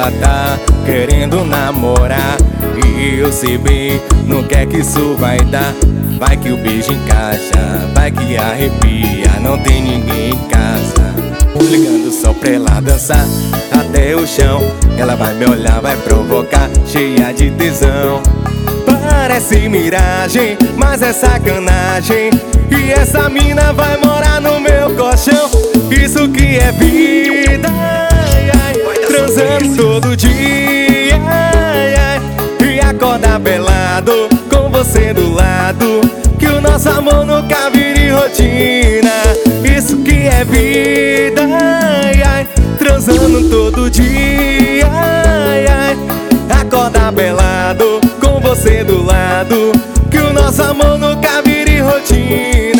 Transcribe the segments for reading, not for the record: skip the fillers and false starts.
Ela tá querendo namorar e eu sei bem, não quer que isso vai dar. Vai que o beijo encaixa, vai que arrepia, não tem ninguém em casa. Ligando só pra ela dançar até o chão. Ela vai me olhar, vai provocar, cheia de tesão. Parece miragem, mas é sacanagem. E essa mina vai morar no meu colchão. Isso que é vida, ai, ai. Transando todo dia, ai, ai. E acordar pelado com você do lado, que o nosso amor nunca vire rotina. Isso que é vida, ai, ai. Transando todo dia, ai, ai. Acordar pelado com você do lado, que o nosso amor nunca vire rotina.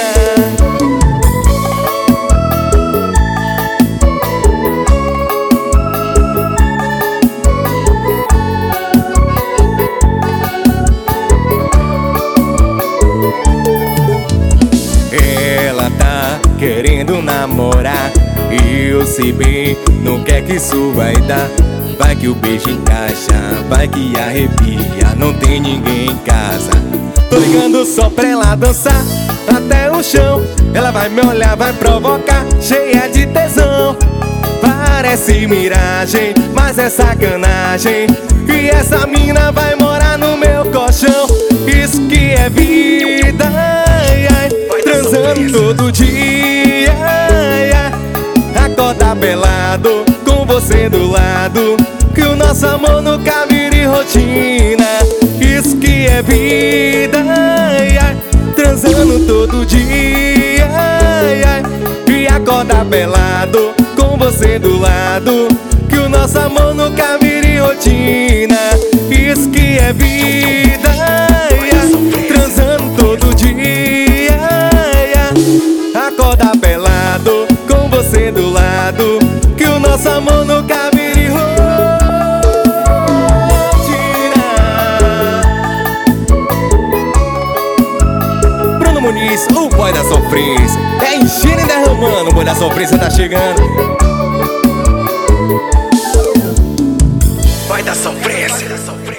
Ela tá querendo namorar e eu sei bem, não quer que isso vai dar. Vai que o beijo encaixa, vai que arrepia, não tem ninguém em casa. Tô ligando só pra ela dançar até o chão. Ela vai me olhar, vai provocar, cheia de tesão. Parece miragem, mas é sacanagem. E essa mina vai morar no meu colchão. Isso que é vida, ai, ai. Transando todo dia, ai, ai. Acordar pelado com você do lado, que o nosso amor nunca vire rotina. Isso que é vida, ai, ai. Transando todo dia, ai, ai. E acordar pelado com você do lado, que o nosso amor nunca vire rotina. Isso que é vida, ai, ai. Transando todo dia, ai, ai. Acordar pelado com você do lado, que o nosso amor nunca vire rotina. Bruno Muniz, o boy da sofrência. É enchendo e derramando, o boy da sofrência tá chegando. Vai da sofrência.